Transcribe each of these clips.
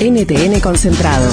NTN Concentrado.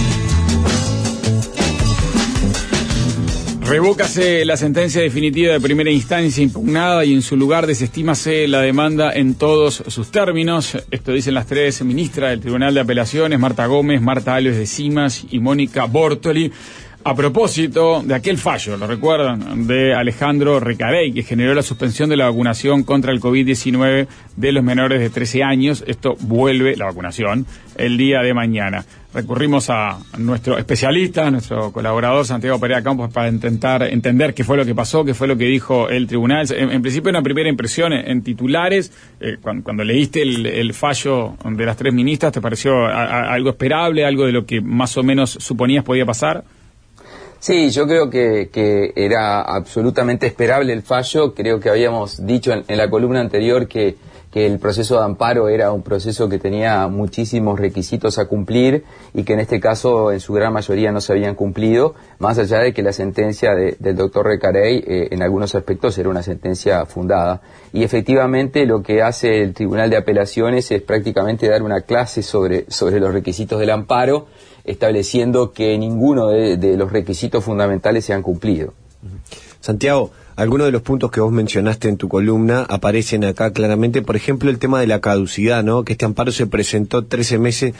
Revócase la sentencia definitiva de primera instancia impugnada y en su lugar desestímase la demanda en todos sus términos. Esto dicen las tres ministras del Tribunal de Apelaciones, Marta Gómez, Marta Alves de Simas y Mónica Bortoli, a propósito de aquel fallo, ¿lo recuerdan?, de Alejandro Recarey, que generó la suspensión de la vacunación contra el COVID-19 de los menores de 13 años. Esto vuelve, la vacunación, el día de mañana. Recurrimos a nuestro especialista, a nuestro colaborador Santiago Perea Campos, para intentar entender qué fue lo que pasó, qué fue lo que dijo el tribunal. En principio, una primera impresión en titulares, cuando leíste el fallo de las tres ministras, ¿te pareció algo esperable, algo de lo que más o menos suponías podía pasar? Sí, yo creo que era absolutamente esperable el fallo. Creo que habíamos dicho en la columna anterior que el proceso de amparo era un proceso que tenía muchísimos requisitos a cumplir y que en este caso en su gran mayoría no se habían cumplido, más allá de que la sentencia del doctor Recarey en algunos aspectos era una sentencia fundada. Y efectivamente lo que hace el Tribunal de Apelaciones es prácticamente dar una clase sobre los requisitos del amparo, estableciendo que ninguno de los requisitos fundamentales se han cumplido. Santiago, algunos de los puntos que vos mencionaste en tu columna aparecen acá claramente, por ejemplo, el tema de la caducidad, ¿no? Que este amparo se presentó 13 meses,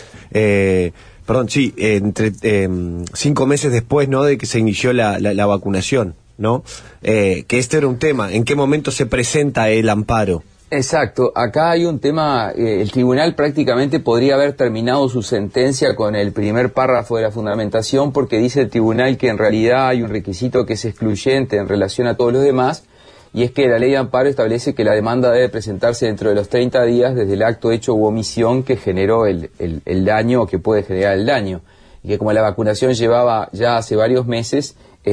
entre 5 meses después, ¿no?, de que se inició la vacunación, ¿no? Que este era un tema. ¿En qué momento se presenta el amparo? Exacto, acá hay un tema, el tribunal prácticamente podría haber terminado su sentencia con el primer párrafo de la fundamentación, porque dice el tribunal que en realidad hay un requisito que es excluyente en relación a todos los demás, y es que la ley de amparo establece que la demanda debe presentarse dentro de los 30 días desde el acto, hecho u omisión que generó el daño o que puede generar el daño, y que como la vacunación llevaba ya hace varios meses,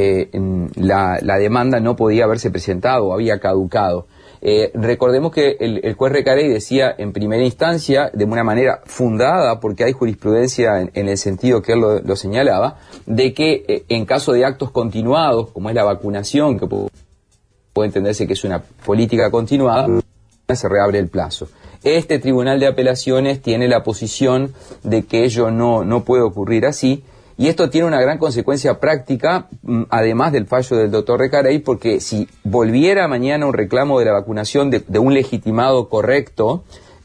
la demanda no podía haberse presentado, había caducado. Recordemos que el juez Recarey decía en primera instancia, de una manera fundada, porque hay jurisprudencia en el sentido que él lo señalaba, de que en caso de actos continuados, como es la vacunación, que puede entenderse que es una política continuada, se reabre el plazo. Este Tribunal de Apelaciones tiene la posición de que ello no puede ocurrir así, y esto tiene una gran consecuencia práctica, además del fallo del doctor Recarey, porque si volviera mañana un reclamo de la vacunación de un legitimado correcto,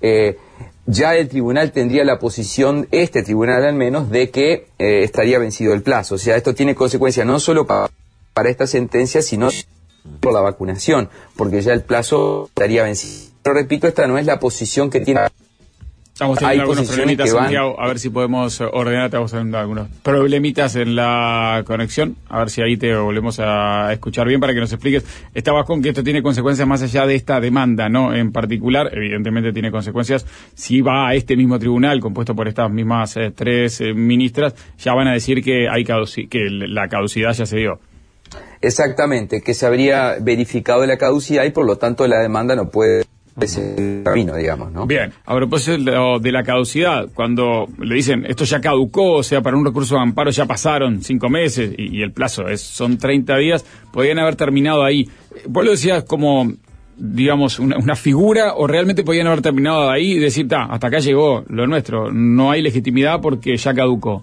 ya el tribunal tendría la posición, este tribunal al menos, de que estaría vencido el plazo. O sea, esto tiene consecuencias no solo para esta sentencia, sino por la vacunación, porque ya el plazo estaría vencido. Pero repito, esta no es la posición que tiene... Estamos teniendo algunos problemitas, Santiago, a ver si podemos ordenar. Estamos teniendo algunos problemitas en la conexión, a ver si ahí te volvemos a escuchar bien para que nos expliques. Estabas con que esto tiene consecuencias más allá de esta demanda, ¿no? En particular, evidentemente tiene consecuencias. Si va a este mismo tribunal, compuesto por estas mismas tres ministras, ya van a decir que la caducidad ya se dio. Exactamente, que se habría verificado la caducidad y por lo tanto la demanda no puede... ese camino, digamos, ¿no? Bien, a propósito de la caducidad, cuando le dicen esto ya caducó, o sea, para un recurso de amparo ya pasaron 5 meses y el plazo son 30 días, podrían haber terminado ahí. Vos lo decías como, digamos, una figura, o realmente podían haber terminado ahí y decir, hasta acá llegó lo nuestro, no hay legitimidad porque ya caducó.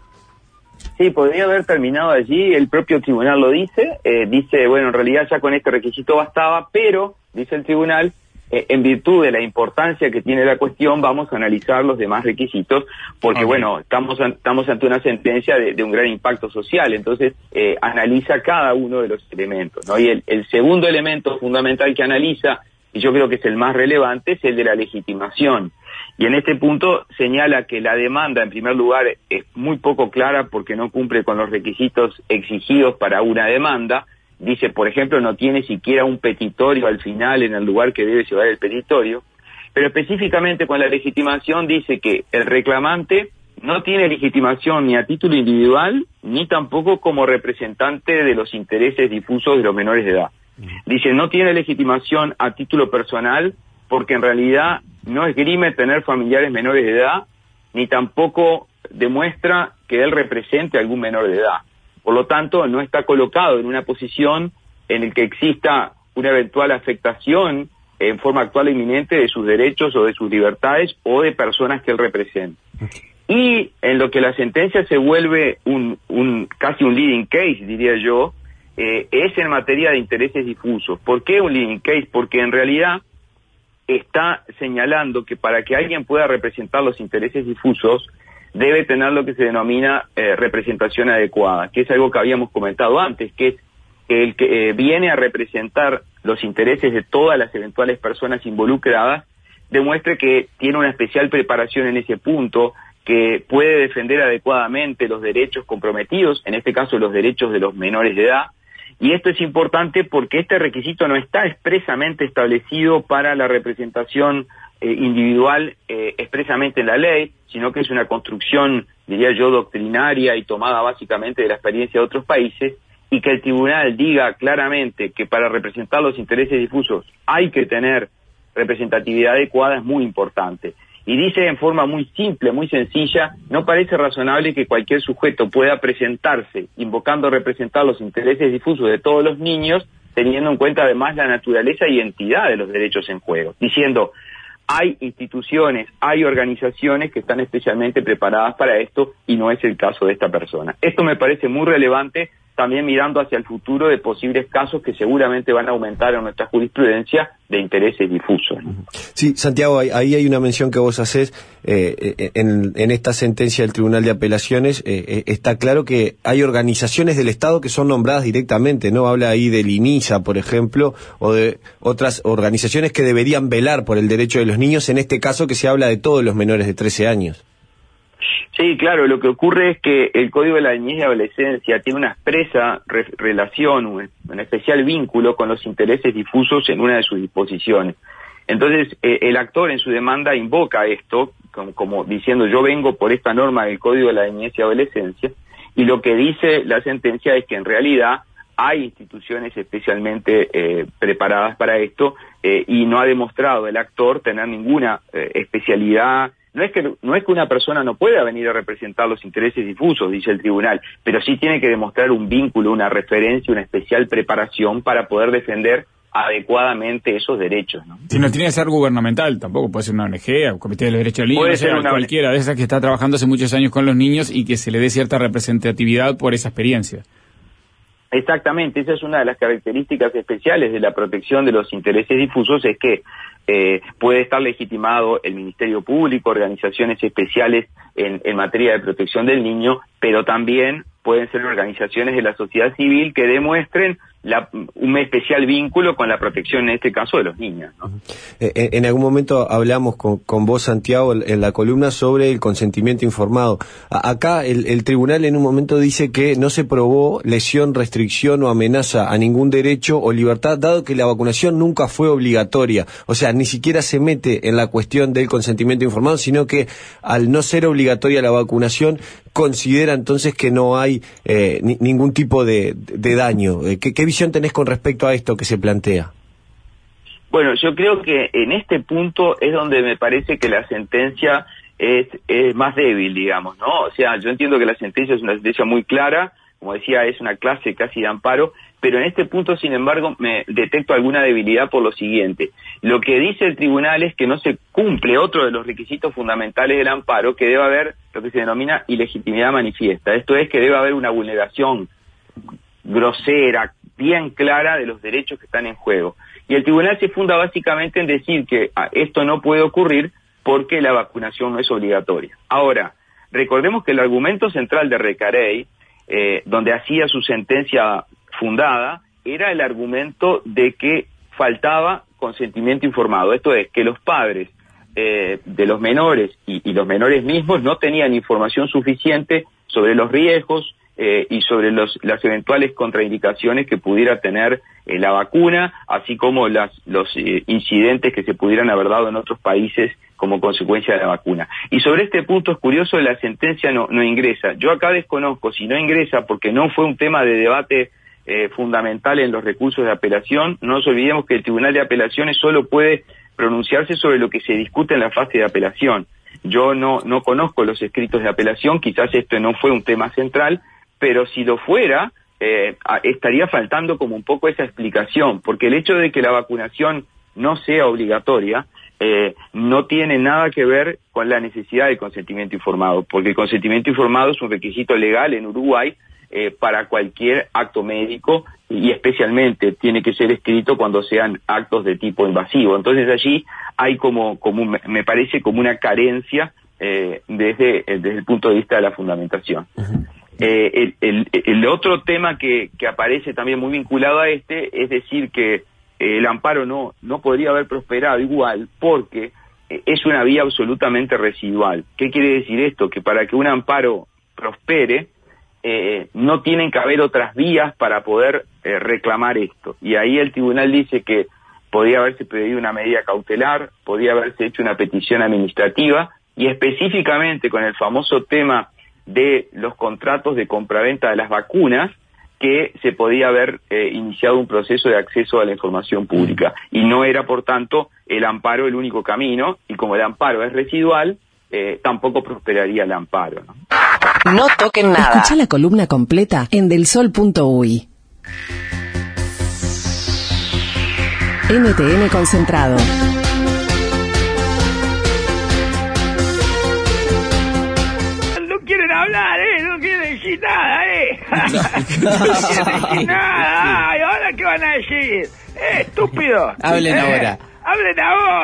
Sí, podría haber terminado allí, el propio tribunal lo dice, bueno, en realidad ya con este requisito bastaba, pero, dice el tribunal, en virtud de la importancia que tiene la cuestión, vamos a analizar los demás requisitos, porque bueno, estamos ante una sentencia de un gran impacto social, entonces analiza cada uno de los elementos, ¿no? Y el segundo elemento fundamental que analiza, y yo creo que es el más relevante, es el de la legitimación. Y en este punto señala que la demanda, en primer lugar, es muy poco clara porque no cumple con los requisitos exigidos para una demanda. Dice, por ejemplo, no tiene siquiera un petitorio al final en el lugar que debe llevar el petitorio, pero específicamente con la legitimación dice que el reclamante no tiene legitimación ni a título individual, ni tampoco como representante de los intereses difusos de los menores de edad. Dice, no tiene legitimación a título personal, porque en realidad no esgrime tener familiares menores de edad, ni tampoco demuestra que él represente a algún menor de edad. Por lo tanto, no está colocado en una posición en la que exista una eventual afectación en forma actual e inminente de sus derechos o de sus libertades o de personas que él representa. Y en lo que la sentencia se vuelve casi un leading case, diría yo, es en materia de intereses difusos. ¿Por qué un leading case? Porque en realidad está señalando que para que alguien pueda representar los intereses difusos debe tener lo que se denomina representación adecuada, que es algo que habíamos comentado antes, que es el que viene a representar los intereses de todas las eventuales personas involucradas, demuestre que tiene una especial preparación en ese punto, que puede defender adecuadamente los derechos comprometidos, en este caso los derechos de los menores de edad. Y esto es importante porque este requisito no está expresamente establecido para la representación individual expresamente en la ley, sino que es una construcción, diría yo, doctrinaria y tomada básicamente de la experiencia de otros países, y que el tribunal diga claramente que para representar los intereses difusos hay que tener representatividad adecuada es muy importante. Y dice en forma muy simple, muy sencilla, no parece razonable que cualquier sujeto pueda presentarse invocando representar los intereses difusos de todos los niños, teniendo en cuenta además la naturaleza y entidad de los derechos en juego, diciendo, hay instituciones, hay organizaciones que están especialmente preparadas para esto y no es el caso de esta persona. Esto me parece muy relevante, también mirando hacia el futuro de posibles casos que seguramente van a aumentar en nuestra jurisprudencia de intereses difusos, ¿no? Sí, Santiago, ahí hay una mención que vos hacés en esta sentencia del Tribunal de Apelaciones. Está claro que hay organizaciones del Estado que son nombradas directamente, ¿no? Habla ahí del INISA, por ejemplo, o de otras organizaciones que deberían velar por el derecho de los niños, en este caso que se habla de todos los menores de 13 años. Sí, claro, lo que ocurre es que el Código de la Niñez y Adolescencia tiene una expresa relación, un especial vínculo con los intereses difusos en una de sus disposiciones. Entonces, el actor en su demanda invoca esto, como diciendo yo vengo por esta norma del Código de la Niñez y Adolescencia, y lo que dice la sentencia es que en realidad hay instituciones especialmente preparadas para esto, y no ha demostrado el actor tener ninguna especialidad. No es que una persona no pueda venir a representar los intereses difusos, dice el tribunal, pero sí tiene que demostrar un vínculo, una referencia, una especial preparación para poder defender adecuadamente esos derechos, ¿no? Si no tiene que ser gubernamental, tampoco puede ser una ONG, o Comité de los Derechos del Niño, puede ser cualquiera de esas que está trabajando hace muchos años con los niños y que se le dé cierta representatividad por esa experiencia. Exactamente, esa es una de las características especiales de la protección de los intereses difusos, es que puede estar legitimado el Ministerio Público, organizaciones especiales en materia de protección del niño, pero también pueden ser organizaciones de la sociedad civil que demuestren un especial vínculo con la protección, en este caso, de los niños, ¿no? En algún momento hablamos con vos, Santiago, en la columna sobre el consentimiento informado. Acá el tribunal en un momento dice que no se probó lesión, restricción o amenaza a ningún derecho o libertad, dado que la vacunación nunca fue obligatoria. O sea, ni siquiera se mete en la cuestión del consentimiento informado, sino que al no ser obligatoria la vacunación, considera entonces que no hay ningún tipo de daño. ¿Qué visión tenés con respecto a esto que se plantea? Bueno, yo creo que en este punto es donde me parece que la sentencia es más débil, digamos, ¿no? O sea, yo entiendo que la sentencia es una sentencia muy clara, como decía, es una clase casi de amparo, pero en este punto, sin embargo, me detecto alguna debilidad por lo siguiente. Lo que dice el tribunal es que no se cumple otro de los requisitos fundamentales del amparo, que debe haber lo que se denomina ilegitimidad manifiesta. Esto es que debe haber una vulneración grosera, bien clara de los derechos que están en juego. Y el tribunal se funda básicamente en decir que esto no puede ocurrir porque la vacunación no es obligatoria. Ahora, recordemos que el argumento central de Recarey, donde hacía su sentencia fundada, era el argumento de que faltaba consentimiento informado. Esto es, que los padres de los menores y los menores mismos no tenían información suficiente sobre los riesgos y sobre las eventuales contraindicaciones que pudiera tener la vacuna, así como los incidentes que se pudieran haber dado en otros países como consecuencia de la vacuna. Y sobre este punto es curioso, la sentencia no ingresa. Yo acá desconozco si no ingresa porque no fue un tema de debate fundamental en los recursos de apelación. No nos olvidemos que el Tribunal de Apelaciones solo puede pronunciarse sobre lo que se discute en la fase de apelación. Yo no conozco los escritos de apelación, quizás esto no fue un tema central, pero si lo fuera, estaría faltando como un poco esa explicación, porque el hecho de que la vacunación no sea obligatoria no tiene nada que ver con la necesidad del consentimiento informado, porque el consentimiento informado es un requisito legal en Uruguay para cualquier acto médico, y especialmente tiene que ser escrito cuando sean actos de tipo invasivo. Entonces allí hay me parece como una carencia desde el punto de vista de la fundamentación. El otro tema que aparece también muy vinculado a es decir que el amparo no podría haber prosperado igual porque es una vía absolutamente residual. ¿Qué quiere decir esto? Que para que un amparo prospere no tienen que haber otras vías para poder reclamar esto. Y ahí el tribunal dice que podía haberse pedido una medida cautelar, podía haberse hecho una petición administrativa, y específicamente con el famoso tema de los contratos de compraventa de las vacunas, que se podía haber iniciado un proceso de acceso a la información pública. Y no era, por tanto, el amparo el único camino, y como el amparo es residual, tampoco prosperaría el amparo, ¿no? No toquen nada. Escucha la columna completa en delsol.uy. NTN Concentrado. No quieren hablar, no quieren decir nada, No quieren decir nada. Ay, ¿ahora qué van a decir? Estúpido. Hablen ahora. Hablen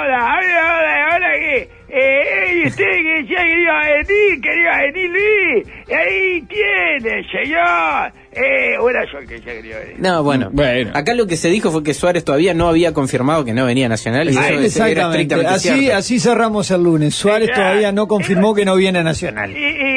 ahora que... y usted que decía quería venir Luis, y ahí tiene, señor. Ahora yo el que ya quería venir. No, bueno, acá lo que se dijo fue que Suárez todavía no había confirmado que no venía a Nacional, y eso era estrictamente cierto. Así cerramos el lunes. Suárez todavía no confirmó que no viene a Nacional.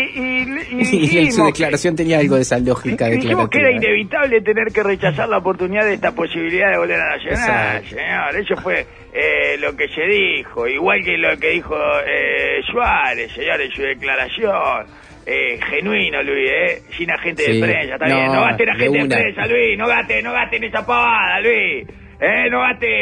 Y en su declaración tenía algo de esa lógica declarativa. Dijimos que era inevitable tener que rechazar la oportunidad de esta posibilidad de volver a Nacional, señor. Eso fue lo que se dijo, igual que lo que dijo Suárez, señor, en su declaración. Genuino, Luis, sin agente de prensa, está bien. No gasten agente de prensa, Luis, no gasten esa pavada, Luis. No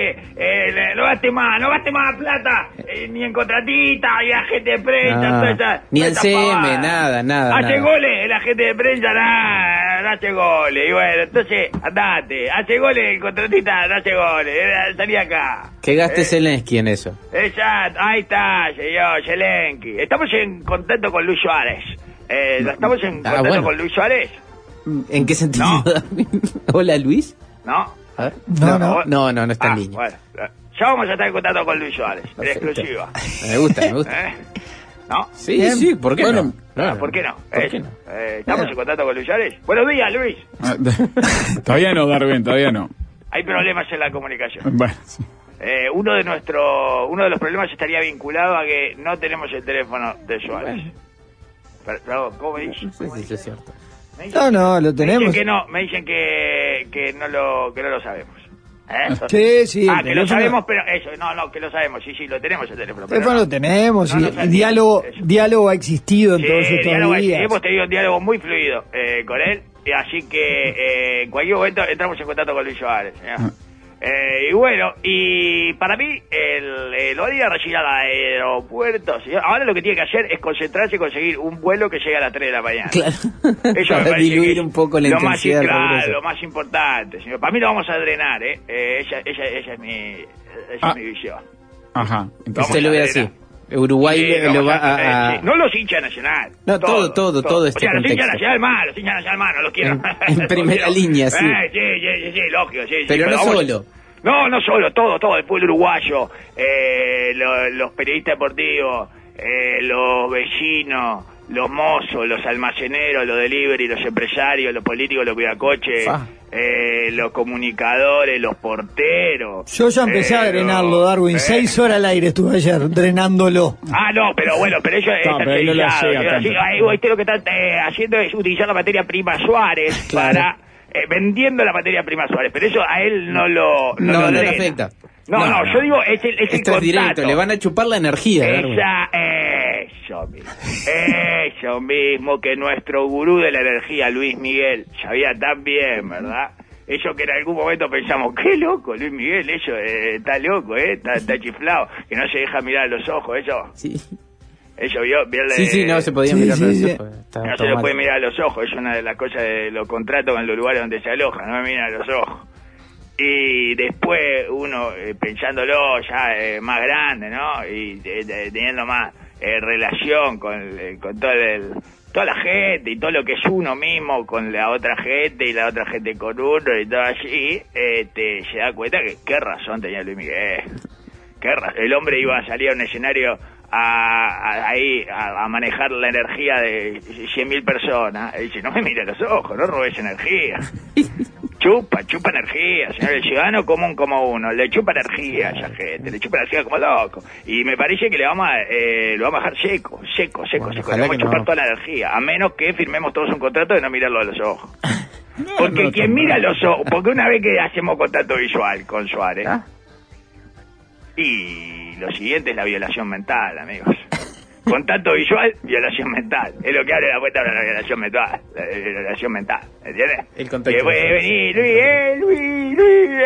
gaste más plata, ni en contratita, ni agente de prensa, ni el CM, nada. Hace goles el agente de prensa, no hace goles. Y bueno, entonces, andate, hace goles el contratista, no hace goles, salí acá. Que gaste Zelensky en eso. Exacto, ahí está, señor Zelensky. Estamos en contacto con Luis Suárez. ¿Estamos en contacto con Luis Suárez? ¿En qué sentido? ¿No? ¿Hola, Luis? No. A ver. No está en línea. Bueno, ya vamos a estar en contacto con Luis Suárez, en exclusiva. Me gusta. ¿No? Sí, ¿por qué no? ¿Por qué no? ¿Estamos en contacto con Luis Suárez? Buenos días, Luis. Todavía no, Darwin, todavía no. Hay problemas en la comunicación. Bueno, sí. Uno de los problemas estaría vinculado a que no tenemos el teléfono de Suárez. Pero, ¿cómo me dicen? No sé si eso es cierto. No, lo tenemos. Me dicen que no lo sabemos. Sí. Que lo sabemos, pero eso, que lo sabemos, sí, lo tenemos el teléfono. El teléfono lo tenemos, y el diálogo ha existido en todos estos días. Hemos tenido un diálogo muy fluido con él, así que en cualquier momento entramos en contacto con Luis Suárez. Y bueno, y para mí, el hoy a recibir al aeropuerto, señor, ahora lo que tiene que hacer es concentrarse y conseguir un vuelo que llegue a las 3 de la mañana. Claro. Eso me parece diluir un poco la intensidad. Lo más importante, señor. Para mí lo vamos a drenar, Esa es mi visión. Ajá. Entonces usted lo ve así. Uruguay lo va a... No los hinchas Nacional. No, todo este contexto. Los hinchas Nacional más, no los quiero. En primera línea, sí. Sí, lógico, sí. Pero no solo. No solo, todo el pueblo uruguayo, los periodistas deportivos, los vecinos, los mozos, los almaceneros, los delivery, los empresarios, los políticos, los cuidacoches, los comunicadores, los porteros. Yo ya empecé a drenarlo, Darwin. 6 horas al aire estuve ayer, drenándolo. Pero eso es tercerizado. Usted lo que está haciendo es utilizar la materia prima Suárez para... vendiendo la materia prima Suárez, pero eso a él no le afecta. No, yo digo, es el esto es directo, le van a chupar la energía. Eso mismo que nuestro gurú de la energía, Luis Miguel, sabía tan bien, ¿verdad? Eso que en algún momento pensamos, qué loco, Luis Miguel, eso está loco, está chiflado, que no se deja mirar a los ojos, eso. Sí. Eso vio. Sí, no se podía mirar a los ojos. No se lo puede mirar a los ojos, es una de las cosas de los contratos en los lugares donde se aloja, no me miran a los ojos. Y después uno, pensándolo ya más grande, ¿no? Y teniendo más relación con toda la gente y todo lo que es uno mismo con la otra gente y la otra gente con uno y todo allí, se da cuenta que qué razón tenía Luis Miguel. El hombre iba a salir a un escenario a manejar la energía de 100.000 personas. Y dice, no me mire los ojos, no robes energía. Chupa energía, señor. El ciudadano común como uno, le chupa energía a esa gente, le chupa energía como loco. Y me parece que lo vamos a dejar seco. Le vamos a chupar toda la energía, a menos que firmemos todos un contrato de no mirarlo a los ojos. Porque quien mira los ojos, porque una vez que hacemos contacto visual con Suárez, y lo siguiente es la violación mental, amigos. Contacto visual, violación mental. Es lo que abre la puerta para la violación mental. La violación mental, ¿entiendes? El contacto. Que puede venir Luis.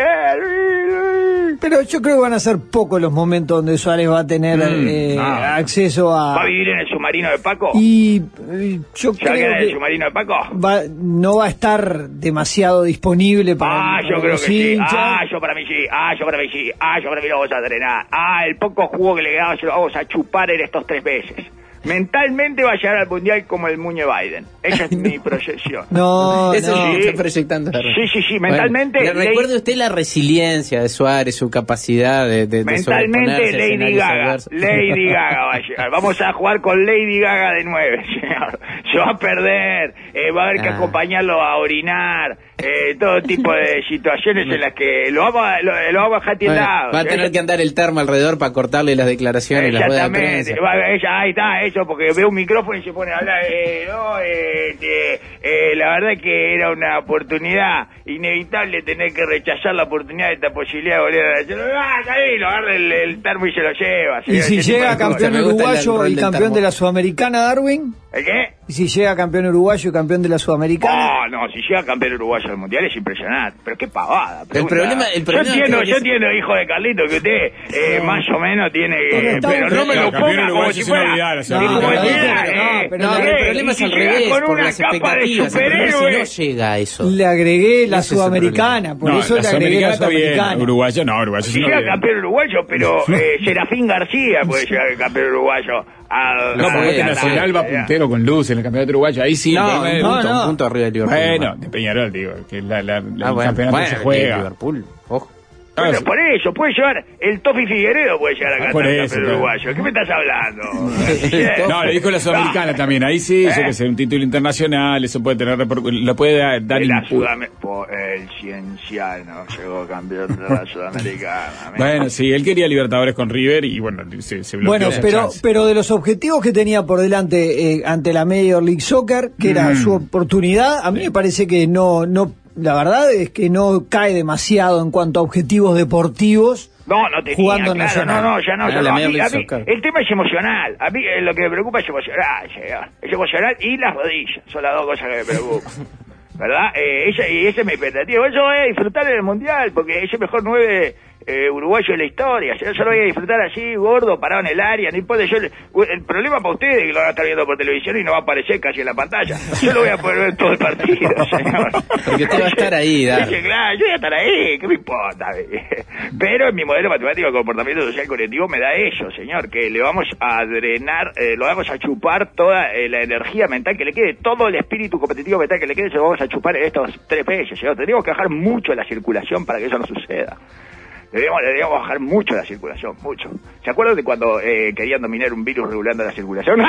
Pero yo creo que van a ser pocos los momentos donde Suárez va a tener acceso a... ¿Va a vivir en el submarino de Paco? Y yo creo que... en el submarino de Paco? No va a estar demasiado disponible para... yo creo que sí. Yo para mí sí. Yo para mí lo vamos a drenar. El poco jugo que le quedaba se lo vamos a chupar en estos 3 veces. Mentalmente va a llegar al mundial como el Muñe Biden. Esa es mi proyección. Eso sí está proyectando. Sí, mentalmente. Bueno, recuerde usted la resiliencia de Suárez, su capacidad de mentalmente Lady Gaga va a llegar. Vamos a jugar con Lady Gaga de 9, señor. Se va a perder, va a haber que acompañarlo a orinar, todo tipo de situaciones en las que lo vamos a dejar tildado. Va a tener que andar el termo alrededor para cortarle las declaraciones y las ruedas de prensa. Ahí está, eso, porque ve un micrófono y se pone a hablar. La verdad es que era una oportunidad inevitable tener que rechazar la oportunidad de esta posibilidad de volver a la... Ahí lo agarra el termo y se lo lleva. ¿Y si llega campeón uruguayo y campeón de la Sudamericana, Darwin? ¿El qué? ¿Y si llega campeón uruguayo y campeón de la Sudamericana? No, si llega campeón uruguayo del Mundial es impresionante. Pero qué pavada. El problema yo entiendo, hijo de Carlito, que usted más o menos tiene... pero no me lo ponga como si fuera... el problema es al revés, por las expectativas. Si no llega a eso. Le agregué la Sudamericana, por eso le agregué la Sudamericana. Uruguayo. Si llega campeón uruguayo, pero Serafín García puede llegar campeón uruguayo. Porque Nacional va puntero con luz en el campeonato uruguayo. Ahí sí. Un punto arriba de Liverpool. Bueno, de Peñarol, digo, que el campeonato se juega. Liverpool, ojo. Bueno, por eso, puede llevar el Tofi Figueredo, puede llegar acá campeón uruguayo. ¿Qué me estás hablando? No, le dijo la Sudamericana también. Ahí sí, yo que sé, un título internacional, eso puede tener lo puede dar el Cienciano llegó campeón de la Sudamericana. Bueno, sí, él quería Libertadores con River y bueno, se bloqueó. Bueno, pero de los objetivos que tenía por delante ante la Major League Soccer, que era su oportunidad, a mí me parece que no la verdad es que no cae demasiado en cuanto a objetivos deportivos. No tenía, jugando claro, nacional. Ya no. A mí, el tema es emocional. A mí lo que me preocupa es emocional, señor. Es emocional y las rodillas. Son las 2 cosas que me preocupan. ¿Verdad? Y esa es mi expectativa. Yo voy a disfrutar en el Mundial porque es el mejor 9 uruguayo de la historia. Yo lo voy a disfrutar así, gordo, parado en el área. No importa. El problema para ustedes es que lo van a estar viendo por televisión y no va a aparecer casi en la pantalla. Yo lo voy a poder ver todo el partido, señor. Porque usted va a estar ahí, claro, yo voy a estar ahí. ¿Qué me importa? Pero en mi modelo matemático de comportamiento social colectivo me da eso, señor, que le vamos a drenar, lo vamos a chupar toda la energía mental que le quede, todo el espíritu competitivo mental que le quede, se lo vamos a chupar en estos 3 meses, señor. Tenemos que bajar mucho la circulación para que eso no suceda. Deberíamos bajar mucho la circulación, mucho. ¿Se acuerdan de cuando querían dominar un virus regulando la circulación?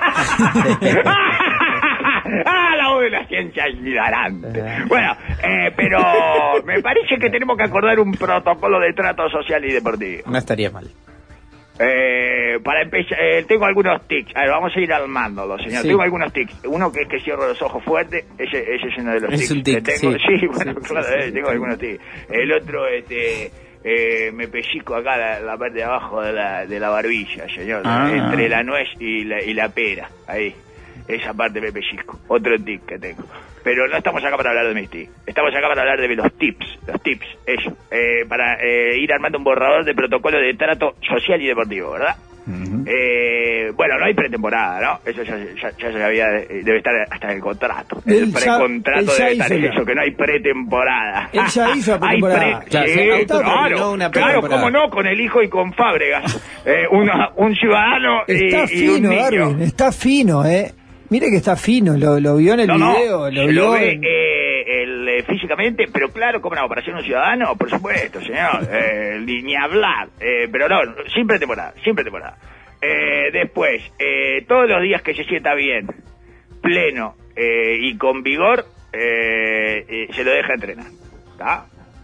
La voz de la ciencia hilarante. Bueno, pero me parece que tenemos que acordar un protocolo de trato social y deportivo. No estaría mal. Para empezar, tengo algunos tics. A ver, vamos a ir armándolos, señor. Sí. Tengo algunos tics. Uno que es que cierro los ojos fuerte. Ese es uno de los tics. Es un tic, que tengo. Sí, bueno, claro, tengo algunos tics. El otro, me pellizco acá la parte de abajo de la barbilla, señor. Entre la nuez y la pera. Ahí. Esa parte me pellizco. Otro tic que tengo. Pero no estamos acá para hablar de mis tics. Estamos acá para hablar de los tips, eso. Para ir armando un borrador de protocolo de trato social y deportivo, ¿verdad? Bueno, no hay pretemporada, ¿no? Eso ya se había, debe estar hasta en el contrato. El precontrato debe estar en eso, que no hay pretemporada. Él ya hizo la pretemporada. Claro, cómo no, con el hijo y con Fábregas. Un ciudadano está y un fino, niño. Darwin, está fino, Mire que está fino, lo vio en el video, lo ve físicamente, pero claro, ¿cómo no? ¿Para ser un ciudadano? Por supuesto, señor. Ni hablar. Pero no, sin pretemporada. Después, todos los días que se sienta bien, pleno y con vigor, se lo deja entrenar. ¿Está?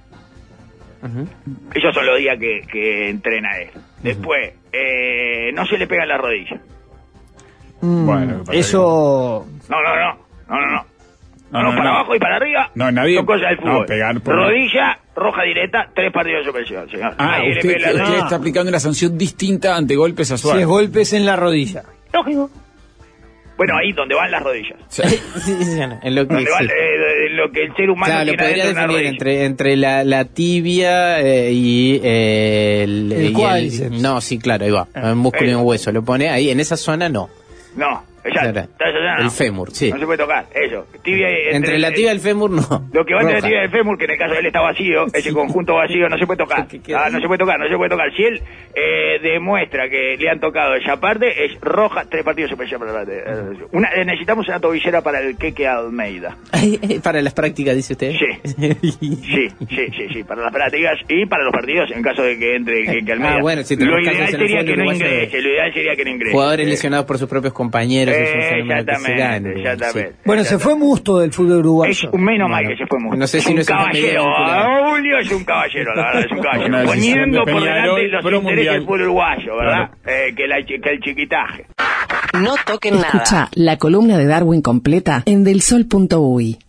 Esos son los días que entrena él. Después, no se le pega en la rodilla. Bueno, eso... No, para abajo y para arriba. No, nadie. Son cosas del fútbol. No, pegar por... Rodilla, roja directa, 3 partidos de suspensión, señor. Usted está aplicando una sanción distinta ante golpes a Suárez. Si es golpes en la rodilla. Lógico. Bueno, ahí donde van las rodillas. Sí. En lo que, lo que el ser humano claro, tiene lo podría definir entre la tibia y el cuádriceps. No, sí, claro, ahí va. Un músculo y un hueso. Lo pone ahí, en esa zona no. No, el fémur, sí. No se puede tocar, eso. Tibia entre la tibia y el fémur, no. Lo que va entre la tibia y el fémur, que en el caso de él está vacío, ese conjunto vacío, no se puede tocar. No se puede tocar. Si él demuestra que le han tocado esa parte, es roja, 3 partidos de suspensión para la necesitamos una tobillera para el Keke Almeida. ¿Para las prácticas, dice usted? Sí, para las prácticas y para los partidos, en caso de que entre el Keke Almeida. Bueno, si lo ideal sería que no ingrese. Jugadores lesionados por sus propios compañeros. Exactamente. Bueno, se fue Musto del fútbol uruguayo. Es menos mal que se fue Musto. No sé si no es un caballero. Julio es un caballero, la verdad, es un caballero. Poniendo por delante los intereses del fútbol uruguayo, ¿verdad? Que el chiquitaje. No toquen nada. Escucha la columna de Darwin completa en delsol.uy.